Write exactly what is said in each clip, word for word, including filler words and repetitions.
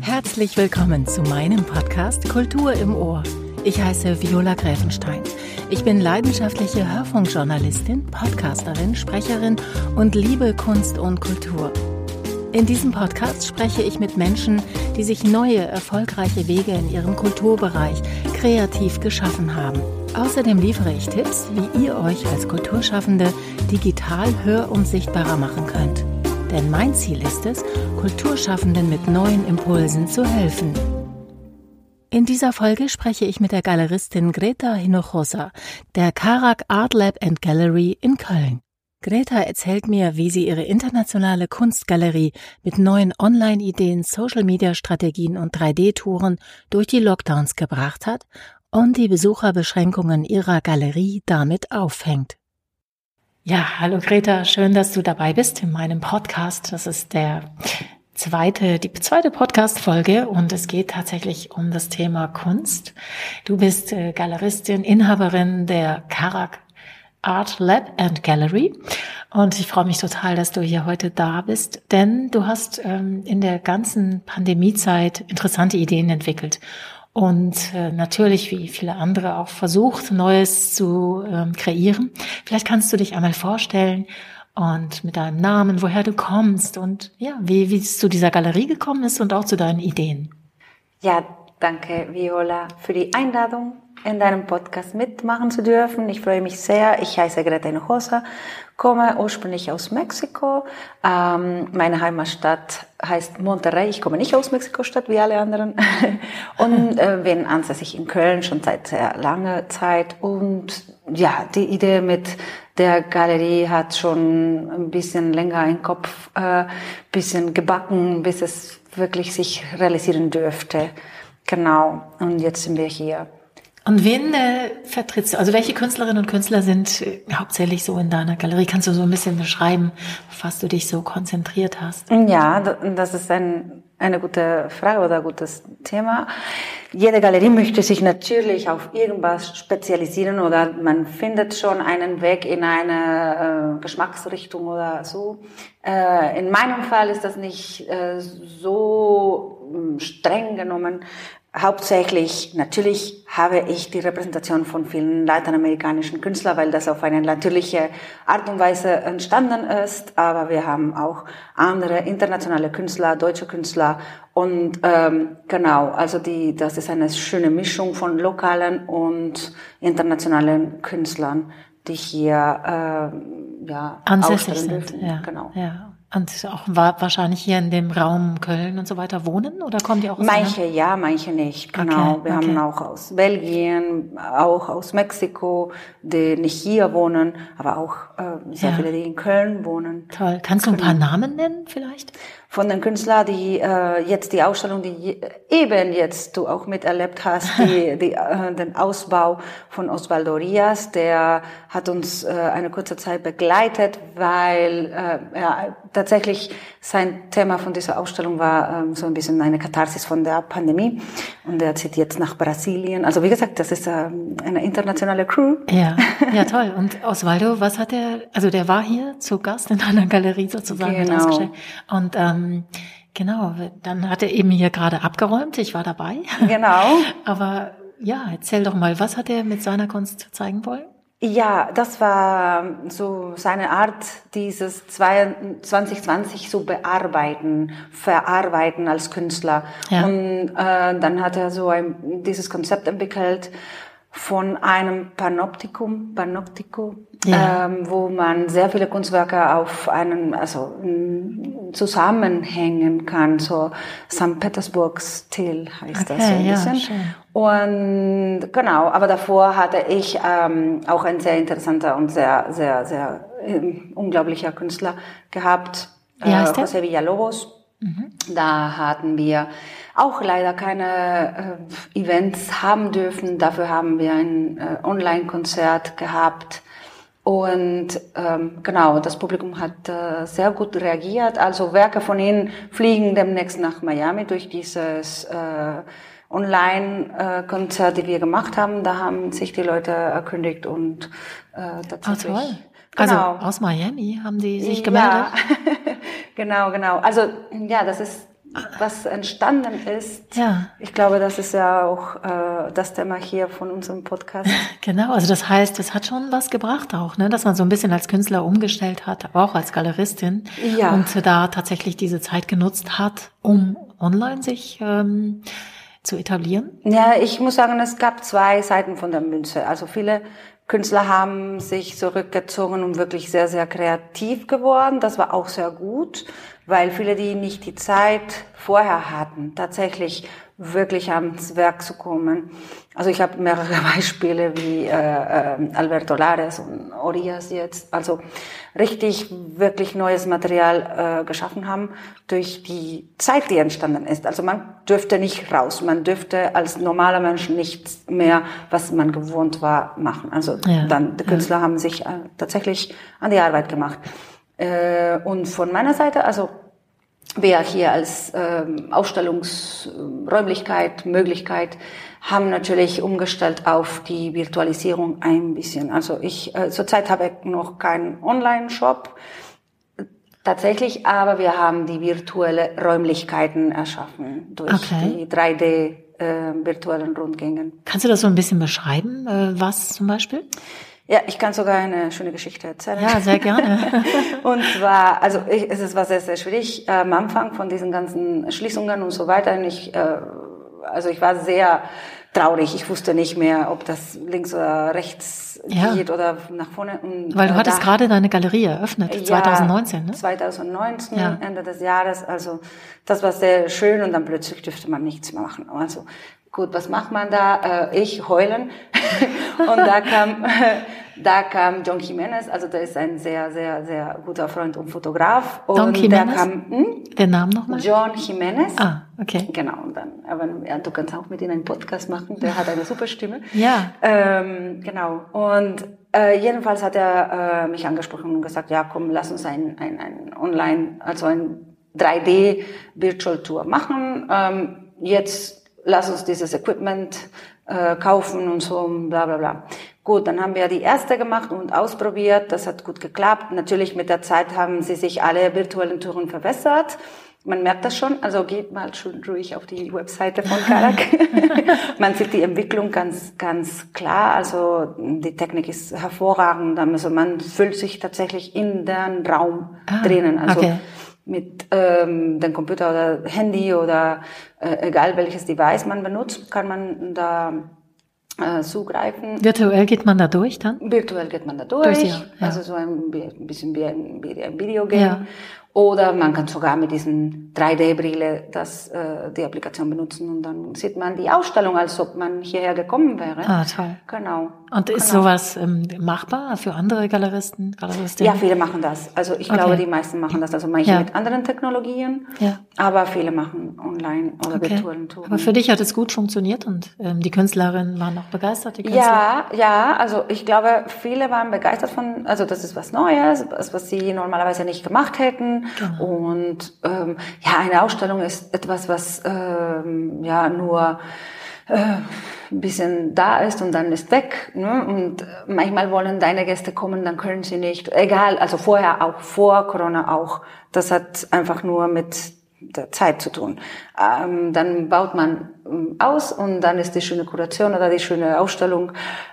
Herzlich willkommen zu meinem Podcast Kultur im Ohr. Ich heiße Viola Gräfenstein. Ich bin leidenschaftliche Hörfunkjournalistin, Podcasterin, Sprecherin und liebe Kunst und Kultur. In diesem Podcast spreche ich mit Menschen, die sich neue, erfolgreiche Wege in ihrem Kulturbereich kreativ geschaffen haben. Außerdem liefere ich Tipps, wie ihr euch als Kulturschaffende digital hör- und sichtbarer machen könnt. Denn mein Ziel ist es, Kulturschaffenden mit neuen Impulsen zu helfen. In dieser Folge spreche ich mit der Galeristin Greta Hinojosa, der Karak Art Lab and Gallery in Köln. Greta erzählt mir, wie sie ihre internationale Kunstgalerie mit neuen Online-Ideen, Social-Media-Strategien und drei D-Touren durch die Lockdowns gebracht hat und die Besucherbeschränkungen ihrer Galerie damit aufhängt. Ja, hallo Greta, schön, dass du dabei bist in meinem Podcast. Das ist der zweite, die zweite Podcast-Folge und es geht tatsächlich um das Thema Kunst. Du bist äh, Galeristin, Inhaberin der Karak Art Lab and Gallery und ich freue mich total, dass du hier heute da bist, denn du hast ähm, in der ganzen Pandemiezeit interessante Ideen entwickelt. Und äh, natürlich, wie viele andere, auch versucht, Neues zu ähm, kreieren. Vielleicht kannst du dich einmal vorstellen und mit deinem Namen, woher du kommst und ja, wie, wie es zu dieser Galerie gekommen ist und auch zu deinen Ideen. Ja, danke Viola für die Einladung, in deinem Podcast mitmachen zu dürfen. Ich freue mich sehr. Ich heiße Greta Hinojosa, komme ursprünglich aus Mexiko. Ähm, meine Heimatstadt heißt Monterrey. Ich komme nicht aus Mexiko-Stadt wie alle anderen und äh, bin ansässig in Köln schon seit sehr langer Zeit. Und ja, die Idee mit der Galerie hat schon ein bisschen länger im Kopf, äh, bisschen gebacken, bis es wirklich sich realisieren dürfte. Genau. Und jetzt sind wir hier. Und wen äh, vertrittst du? Also welche Künstlerinnen und Künstler sind äh, hauptsächlich so in deiner Galerie? Kannst du so ein bisschen beschreiben, auf was du dich so konzentriert hast? Ja, das ist ein, eine gute Frage oder ein gutes Thema. Jede Galerie möchte sich natürlich auf irgendwas spezialisieren oder man findet schon einen Weg in eine äh, Geschmacksrichtung oder so. Äh, in meinem Fall ist das nicht äh, so äh, streng genommen. Hauptsächlich, natürlich habe ich die Repräsentation von vielen lateinamerikanischen Künstlern, weil das auf eine natürliche Art und Weise entstanden ist. Aber wir haben auch andere internationale Künstler, deutsche Künstler und ähm, genau, also die, das ist eine schöne Mischung von lokalen und internationalen Künstlern, die hier äh, ja ansässig ausstellen sind. dürfen. Ja, genau. Ja. Und auch wahrscheinlich hier in dem Raum Köln und so weiter wohnen? Oder kommt ihr auch aus Manche anderen? ja, manche nicht, genau. Okay, Wir okay. haben auch aus Belgien, auch aus Mexiko, die nicht hier wohnen, aber auch äh, sehr Ja. viele, die in Köln wohnen. Toll. Kannst du ein paar Namen nennen vielleicht? Von den Künstlern, die äh, jetzt die Ausstellung, die je, eben jetzt du auch miterlebt hast, die, die, äh, den Ausbau von Osvaldo Rias, der hat uns äh, eine kurze Zeit begleitet, weil äh, ja, tatsächlich sein Thema von dieser Ausstellung war ähm, so ein bisschen eine Katharsis von der Pandemie und er zieht jetzt nach Brasilien. Also wie gesagt, das ist ähm, eine internationale Crew. Ja, ja toll. Und Osvaldo, was hat er, also der war hier zu Gast in einer Galerie sozusagen mit Genau. ausgestellt. Und ähm, genau, dann hat er eben hier gerade abgeräumt, ich war dabei. Genau. Aber ja, erzähl doch mal, was hat er mit seiner Kunst zeigen wollen? Ja, das war so seine Art, dieses zwanzig zwanzig zu bearbeiten, verarbeiten als Künstler. Ja. Und äh, dann hat er so ein, dieses Konzept entwickelt von einem Panoptikum, Panoptico, Ja. ähm, wo man sehr viele Kunstwerke auf einen, also m, zusammenhängen kann, so Sankt Petersburg-Stil heißt Okay, das so ein ja, bisschen. schön. Und genau, aber davor hatte ich ähm, auch ein sehr interessanter und sehr, sehr, sehr ähm, unglaublicher Künstler gehabt, Wie heißt äh, der? José Villalobos. Mhm. Da hatten wir auch leider keine äh, Events haben dürfen. Dafür haben wir ein äh, Online-Konzert gehabt. Und ähm, genau, das Publikum hat äh, sehr gut reagiert. Also Werke von ihnen fliegen demnächst nach Miami durch dieses äh, Online-Konzert, die wir gemacht haben. Da haben sich die Leute erkündigt und äh, tatsächlich... Ah, toll. Genau. Also aus Miami haben die sich gemeldet? Ja, genau, genau. Also ja, das ist was entstanden ist. Ja. Ich glaube, das ist ja auch äh, das Thema hier von unserem Podcast. Genau, also das heißt, es hat schon was gebracht auch, ne, dass man so ein bisschen als Künstler umgestellt hat, aber auch als Galeristin. Ja. Und da tatsächlich diese Zeit genutzt hat, um online sich ähm, zu etablieren. Ja, ich muss sagen, es gab zwei Seiten von der Münze. Also viele Künstler haben sich zurückgezogen und wirklich sehr, sehr kreativ geworden. Das war auch sehr gut, weil viele, die nicht die Zeit vorher hatten, tatsächlich wirklich ans Werk zu kommen. Also ich habe mehrere Beispiele wie äh, äh, Alberto Lares und Orias jetzt, also richtig wirklich neues Material äh, geschaffen haben durch die Zeit, die entstanden ist. Also man dürfte nicht raus, man dürfte als normaler Mensch nichts mehr, was man gewohnt war, machen. Also ja, dann die Künstler ja. haben sich äh, tatsächlich an die Arbeit gemacht. Äh, und von meiner Seite, also wir hier als ähm, Ausstellungsräumlichkeit, Möglichkeit, haben natürlich umgestellt auf die Virtualisierung ein bisschen. Also ich, äh, zurzeit habe ich noch keinen Online-Shop, tatsächlich, aber wir haben die virtuelle Räumlichkeiten erschaffen durch okay. die drei D äh, virtuellen Rundgänge. Kannst du das so ein bisschen beschreiben, äh, was zum Beispiel? Ja, ich kann sogar eine schöne Geschichte erzählen. Ja, sehr gerne. Und zwar, also ich, es war sehr, sehr schwierig äh, am Anfang von diesen ganzen Schließungen und so weiter. Und ich, äh, also ich war sehr traurig. Ich wusste nicht mehr, ob das links oder rechts ja. geht oder nach vorne. Und, weil du äh, hattest da, gerade deine Galerie eröffnet, ja, zwanzig neunzehn, ne? zwanzig neunzehn, ja. Ende des Jahres. Also das war sehr schön und dann plötzlich dürfte man nichts mehr machen. Also gut, was macht man da? Äh, ich heulen. Und da kam, da kam John Jimenez, also der ist ein sehr, sehr, sehr guter Freund und Fotograf. Und Don Jimenez? Der kam, hm? Den Namen nochmal? John Jimenez. Ah, okay. Genau, und dann, aber ja, du kannst auch mit ihm einen Podcast machen, der hat eine super Stimme. Ja. Ähm, genau. Und äh, jedenfalls hat er äh, mich angesprochen und gesagt, ja komm, lass uns ein, ein, ein Online, also ein drei D Virtual Tour machen. Ähm, jetzt lass uns dieses Equipment äh, kaufen und so, bla bla bla. Gut, dann haben wir die erste gemacht und ausprobiert. Das hat gut geklappt. Natürlich mit der Zeit haben sie sich alle virtuellen Touren verbessert. Man merkt das schon. Also geht mal schon ruhig auf die Webseite von Karak. Man sieht die Entwicklung ganz, ganz klar. Also die Technik ist hervorragend. Also man fühlt sich tatsächlich in den Raum ah, drinnen. Also okay. mit ähm, dem Computer oder Handy oder äh, egal welches Device man benutzt, kann man da äh, zugreifen. Virtuell geht man da durch dann? Virtuell geht man da durch, durch ja, ja. Also so ein, ein bisschen wie ein, wie ein Videogame. Ja. Oder man kann sogar mit diesen drei D-Brille das, äh, die Applikation benutzen und dann sieht man die Ausstellung, als ob man hierher gekommen wäre. Ah, toll. Genau. Und ist genau. sowas ähm, machbar für andere Galeristen, Galeristinnen? Ja, viele machen das. Also ich okay. glaube, die meisten machen das. Also manche ja. mit anderen Technologien, ja. aber viele machen online oder okay. virtuellen Touren. Aber für dich hat es gut funktioniert und ähm, die Künstlerinnen waren auch begeistert, die Künstler? Ja, ja. Also ich glaube, viele waren begeistert von, also das ist was Neues, was, was sie normalerweise nicht gemacht hätten. Genau. Und ähm, ja, eine Ausstellung ist etwas, was ähm, ja nur äh, ein bisschen da ist und dann ist weg. Ne? Und manchmal wollen deine Gäste kommen, dann können sie nicht. Egal, also vorher auch, vor Corona auch. Das hat einfach nur mit der Zeit zu tun. Ähm, dann baut man ähm, aus und dann ist die schöne Kuration oder die schöne Ausstellung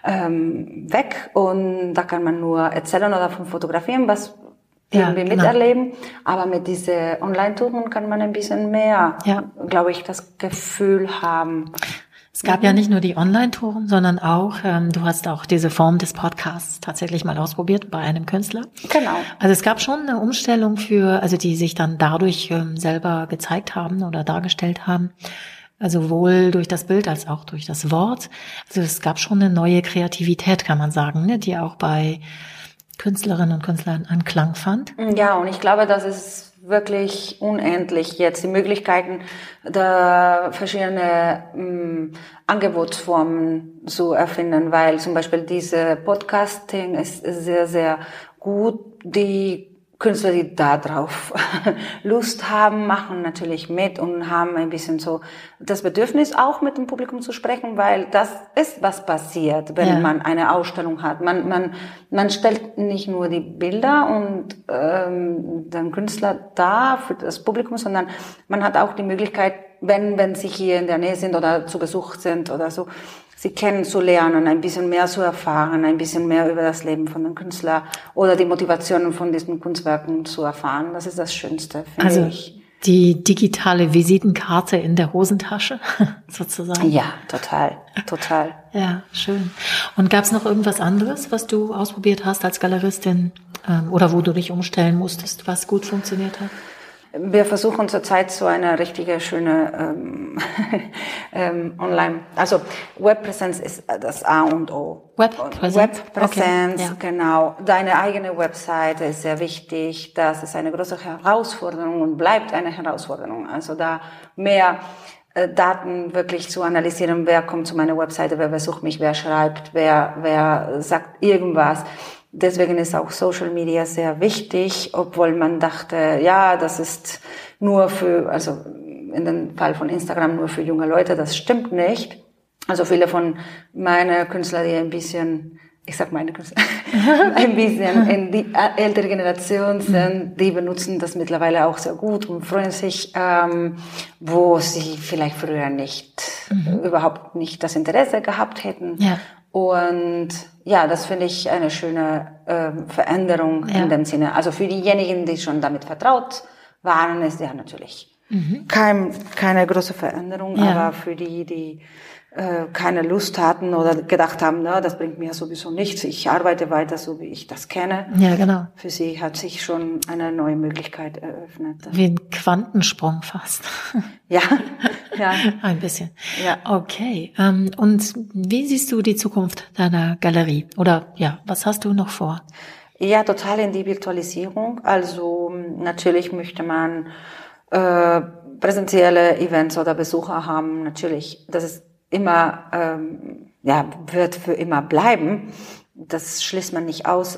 ähm, weg und da kann man nur erzählen oder von fotografieren, was irgendwie ja, genau. miterleben, aber mit diesen Online-Touren kann man ein bisschen mehr, ja. glaube ich, das Gefühl haben. Es gab mhm. ja nicht nur die Online-Touren, sondern auch, ähm, du hast auch diese Form des Podcasts tatsächlich mal ausprobiert bei einem Künstler. Genau. Also es gab schon eine Umstellung für, also die sich dann dadurch ähm, selber gezeigt haben oder dargestellt haben. Also sowohl durch das Bild als auch durch das Wort. Also es gab schon eine neue Kreativität, kann man sagen, ne, die auch bei Künstlerinnen und Künstlern Anklang fand. Ja, und ich glaube, das ist wirklich unendlich jetzt die Möglichkeiten der verschiedenen ähm, Angebotsformen zu erfinden, weil zum Beispiel diese Podcasting ist sehr, sehr gut. Die Künstler, die da drauf Lust haben, machen natürlich mit und haben ein bisschen so das Bedürfnis, auch mit dem Publikum zu sprechen, weil das ist, was passiert, wenn ja. man eine Ausstellung hat. Man, man, man stellt nicht nur die Bilder und ähm, den Künstler da für das Publikum, sondern man hat auch die Möglichkeit, wenn, wenn sie hier in der Nähe sind oder zu Besuch sind oder so, sie kennenzulernen, ein bisschen mehr zu erfahren, ein bisschen mehr über das Leben von dem Künstler oder die Motivationen von diesen Kunstwerken zu erfahren. Das ist das Schönste, finde also ich. Die digitale Visitenkarte in der Hosentasche, sozusagen. Ja, total, total. Ja, schön. Und gab es noch irgendwas anderes, was du ausprobiert hast als Galeristin ähm, oder wo du dich umstellen musstest, was gut funktioniert hat? Wir versuchen zurzeit so eine richtige schöne ähm, ähm, Online, also Webpräsenz ist das A und O. Webpräsenz, Webpräsenz, okay. Ja. Genau. Deine eigene Webseite ist sehr wichtig. Das ist eine große Herausforderung und bleibt eine Herausforderung. Also da mehr äh, Daten wirklich zu analysieren, wer kommt zu meiner Webseite, wer besucht mich, wer schreibt, wer wer sagt irgendwas. Deswegen ist auch Social Media sehr wichtig, obwohl man dachte, ja, das ist nur für, also in dem Fall von Instagram nur für junge Leute, das stimmt nicht. Also viele von meinen Künstlern, die ein bisschen, ich sag meine Künstler, ein bisschen in die ältere Generation sind, die benutzen das mittlerweile auch sehr gut und freuen sich, ähm, wo sie vielleicht früher nicht, mhm. überhaupt nicht das Interesse gehabt hätten. Ja. Und ja, das finde ich eine schöne äh, Veränderung ja. in dem Sinne. Also für diejenigen, die schon damit vertraut waren, ist ja natürlich mhm. kein, keine große Veränderung, ja. aber für die, die äh, keine Lust hatten oder gedacht haben, na, das bringt mir sowieso nichts, ich arbeite weiter, so wie ich das kenne. Ja, genau. Für sie hat sich schon eine neue Möglichkeit eröffnet. Wie ein Quantensprung fast. Ja, ja. Ein bisschen. Ja. Okay. Ähm, und wie siehst du die Zukunft deiner Galerie? Oder ja, was hast du noch vor? Ja, total in die Virtualisierung. Also natürlich möchte man äh, präsentielle Events oder Besucher haben. Natürlich, das ist immer, ähm, ja, wird für immer bleiben. Das schließt man nicht aus.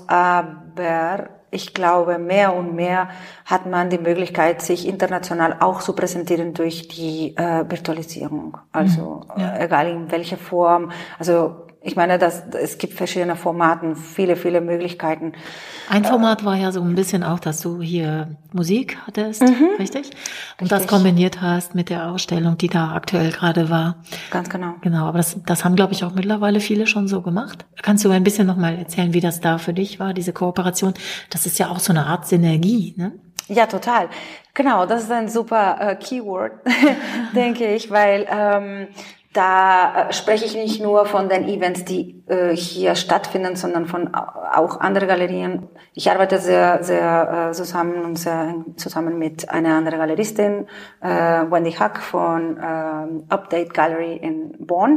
Aber ich glaube, mehr und mehr hat man die Möglichkeit, sich international auch zu präsentieren durch die äh, Virtualisierung. Also ja. egal in welcher Form. Also ich meine, dass es gibt verschiedene Formaten, viele, viele Möglichkeiten. Ein Format war ja so ein bisschen auch, dass du hier Musik hattest, mhm. richtig? Und richtig. Das kombiniert hast mit der Ausstellung, die da aktuell gerade war. Ganz genau. Genau, aber das, das haben, glaube ich, auch mittlerweile viele schon so gemacht. Kannst du ein bisschen nochmal erzählen, wie das da für dich war, diese Kooperation? Das ist ja auch so eine Art Synergie, ne? Ja, total. Genau, das ist ein super äh, Keyword, denke ich, weil ähm, da äh, spreche ich nicht nur von den Events, die äh, hier stattfinden, sondern von auch anderen Galerien. Ich arbeite sehr, sehr äh, zusammen und sehr zusammen mit einer anderen Galeristin, äh, Wendy Hack von äh, Update Gallery in Bonn.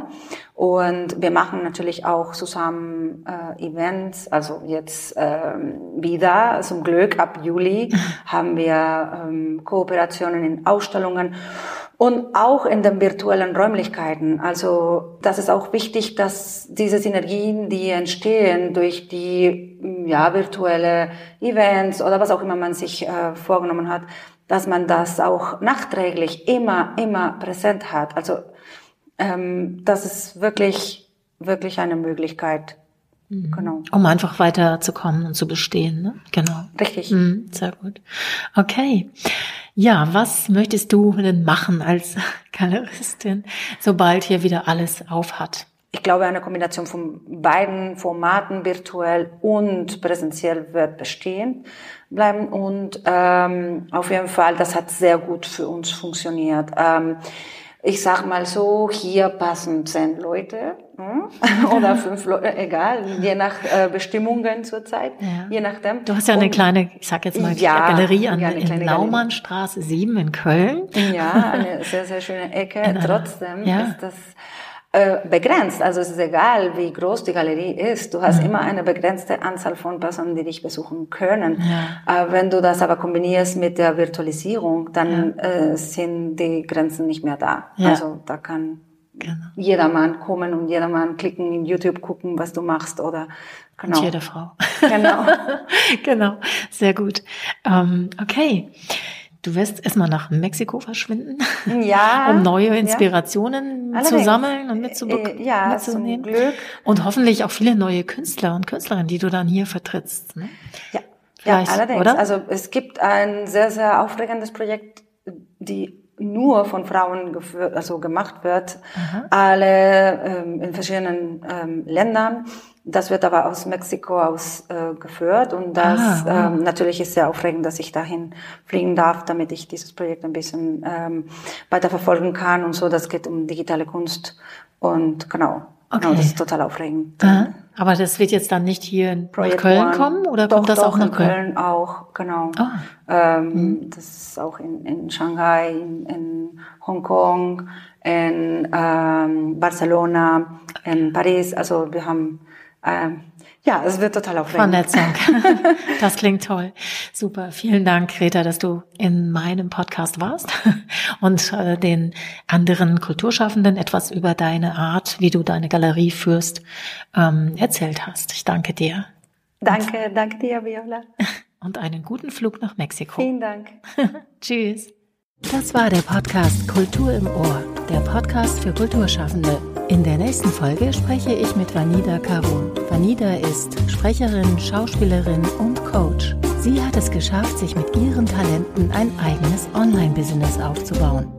Und wir machen natürlich auch zusammen äh, Events. Also jetzt äh, wieder, zum Glück, ab Juli haben wir ähm, Kooperationen in Ausstellungen. Und auch in den virtuellen Räumlichkeiten. Also das ist auch wichtig, dass diese Synergien, die entstehen durch die ja virtuelle Events oder was auch immer man sich äh, vorgenommen hat, dass man das auch nachträglich immer, immer präsent hat. Also ähm, das ist wirklich, wirklich eine Möglichkeit. Mhm. Genau. Um einfach weiterzukommen und zu bestehen, ne? Genau. Richtig. Mhm, sehr gut. Okay. Ja, was möchtest du denn machen als Galeristin, sobald hier wieder alles auf hat? Ich glaube, eine Kombination von beiden Formaten, virtuell und präsentiell, wird bestehen bleiben. Und ähm, auf jeden Fall, das hat sehr gut für uns funktioniert. Ähm, Ich sag mal so, hier passen zehn Leute hm? oder fünf Leute, egal, je nach äh, Bestimmungen zurzeit, ja. je nachdem. Du hast ja eine Und, kleine, ich sag jetzt mal, ja, Galerie an ja, in Laumannstraße sieben in Köln. Ja, eine sehr, sehr schöne Ecke. Einer, Trotzdem ja. ist das äh, begrenzt. Also es ist egal, wie groß die Galerie ist. Du hast ja. immer eine begrenzte Anzahl von Personen, die dich besuchen können. Ja. Äh, wenn du das aber kombinierst mit der Virtualisierung, dann ja. äh, sind die Grenzen nicht mehr da. Ja. Also da kann genau. jedermann kommen und jedermann klicken, in YouTube gucken, was du machst oder genau. Und jede Frau. Genau. Genau, sehr gut. Ähm, okay. Du wirst erstmal nach Mexiko verschwinden, ja, um neue Inspirationen ja. zu sammeln und mitzube- ja, mitzunehmen. Zum Glück. Und hoffentlich auch viele neue Künstler und Künstlerinnen, die du dann hier vertrittst. Ne? Ja, ja, allerdings. Oder? Also es gibt ein sehr, sehr aufregendes Projekt, die nur von Frauen geführt, also gemacht wird, Aha. alle ähm, in verschiedenen ähm, Ländern. Das wird aber aus Mexiko aus äh, geführt und das ah, wow. ähm, natürlich ist sehr aufregend, dass ich dahin fliegen darf, damit ich dieses Projekt ein bisschen ähm, weiter verfolgen kann und so. Das geht um digitale Kunst und genau, okay. genau das ist total aufregend. Aha. Aber das wird jetzt dann nicht hier in Projekt Köln One. kommen oder doch, kommt das doch, auch nach Köln? Köln auch, genau. Ah. Ähm, hm. Das ist auch in, in Shanghai, in, in Hongkong, in ähm, Barcelona, in Paris. Also wir haben Ähm, ja, es wird total aufregend. Vernetzung. Das klingt toll. Super. Vielen Dank, Greta, dass du in meinem Podcast warst und äh, den anderen Kulturschaffenden etwas über deine Art, wie du deine Galerie führst, ähm, erzählt hast. Ich danke dir. Danke, und, danke dir, Viola. Und einen guten Flug nach Mexiko. Vielen Dank. Tschüss. Das war der Podcast Kultur im Ohr, der Podcast für Kulturschaffende. In der nächsten Folge spreche ich mit Vanida Karun. Vanida ist Sprecherin, Schauspielerin und Coach. Sie hat es geschafft, sich mit ihren Talenten ein eigenes Online-Business aufzubauen.